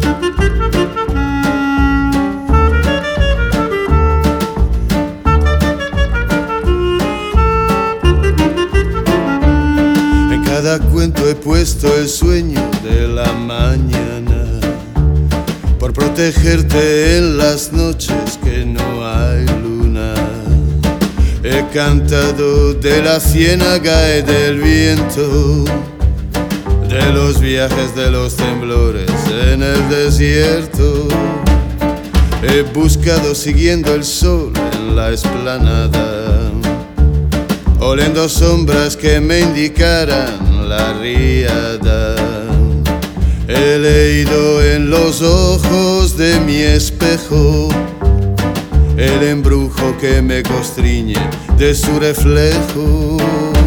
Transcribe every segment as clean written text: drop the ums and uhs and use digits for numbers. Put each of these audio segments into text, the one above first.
En cada cuento he puesto el sueño de la mañana, por protegerte en las noches que no hay luna. He cantado de la ciénaga y del viento, de los viajes, de los temblores en el desierto. He buscado siguiendo el sol en la explanada, oliendo sombras que me indicaran la riada. He leído en los ojos de mi espejo el embrujo que me constriñe de su reflejo.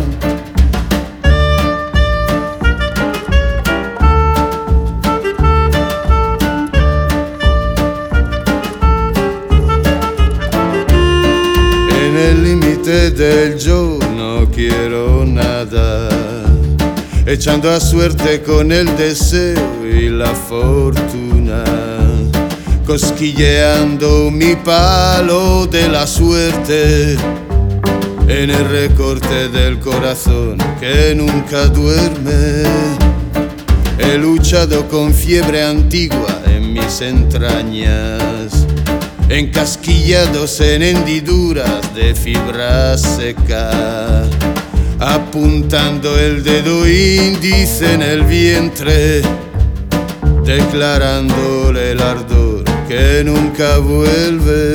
En el límite del yo no quiero nada, echando a suerte con el deseo y la fortuna, cosquilleando mi palo de la suerte en el recorte del corazón que nunca duerme. He luchado con fiebre antigua en mis entrañas, encasquillados en hendiduras de fibra seca, apuntando el dedo índice en el vientre, declarándole el ardor que nunca vuelve.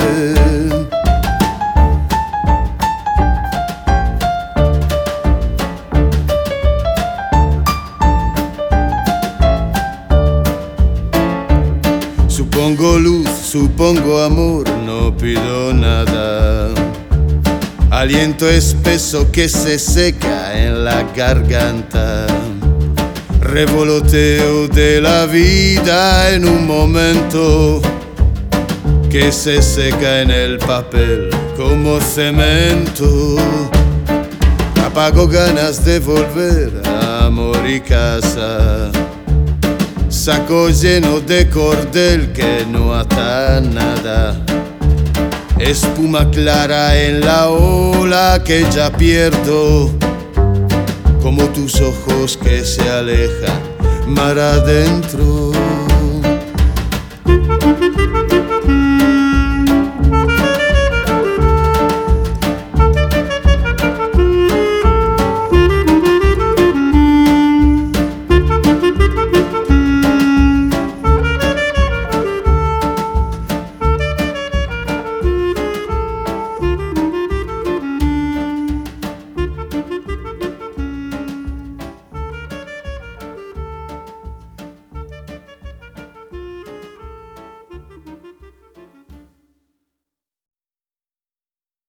Supongo luz, supongo amor, no pido nada. Aliento espeso que se seca en la garganta, revoloteo de la vida en un momento que se seca en el papel como cemento. Apago ganas de volver a amor y casa, saco lleno de cordel que no ata nada, espuma clara en la ola que ya pierdo, como tus ojos que se alejan mar adentro.